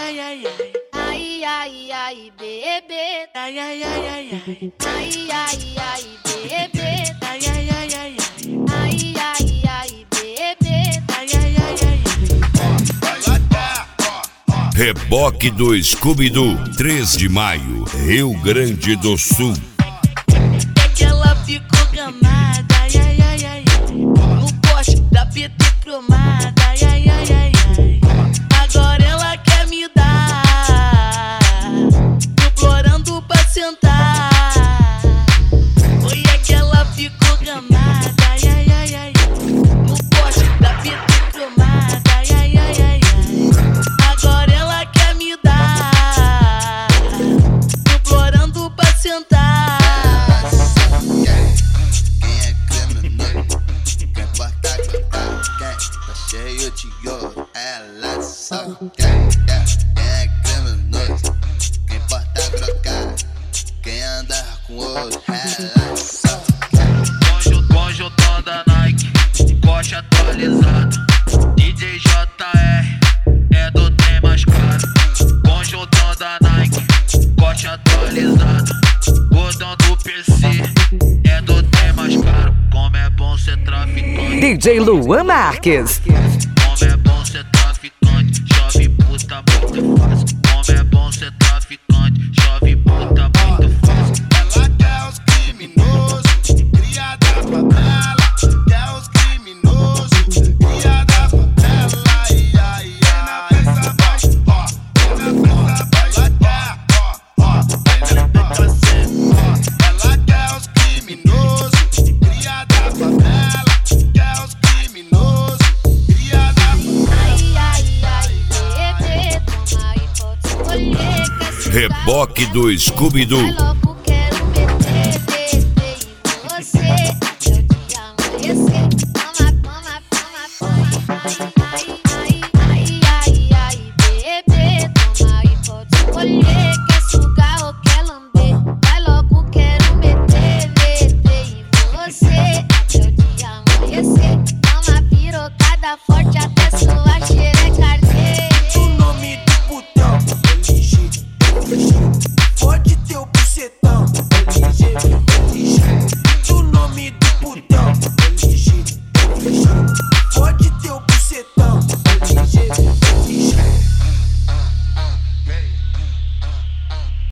ai, ai, ai. Ai, ai, ai, bebê. Ai, ai, ai, ai, ai. Ai, ai, ai, bebê. Ai, ai, ai, ai, ai. Ai, ai, ai, bebê. Ai, ai, ai, ai. Reboque do Scooby-Doo, 3 de maio, Rio Grande do Sul. É que ela ficou gamada, ai, ai, ai, ai. No poste da PT cromada, ai, ai, ai, ai, ai. Agora ela quer me dar, implorando pra sentar. Foi é que ela ficou gamada, ai, ai, ai, ai. No poste da PT cromada, ai, ai, ai, ai, ai. Agora ela quer me dar, implorando pra sentar. Cheio de ouro, ela só quer. Quem é criminoso, quem porta trocar, quem anda com ouro, ela só quer. Conjuntão da Nike, coxa atualizado. DJ JR é do trem mais caro. Conjuntão da Nike, coxa atualizado. Gordão do PC é do trem mais caro. Como é bom ser traficante. DJ Luan Marques. Como é bom ser traficante, chove puta muito fácil. Como é bom ser traficante, chove puta muito fácil. Ela quer os criminosos, cria da favela. Quer os criminosos, cria da favela. Ai, ai, ai. Vem na pressa, vai, ó. Vem na pressa, vai, vem na pressa, ó. Ela quer os criminosos, cria da favela. Quer os criminosos, cria da favela. Ai, ai, ai, bebê, toma e pode escolher. Reboque do Scooby-Doo.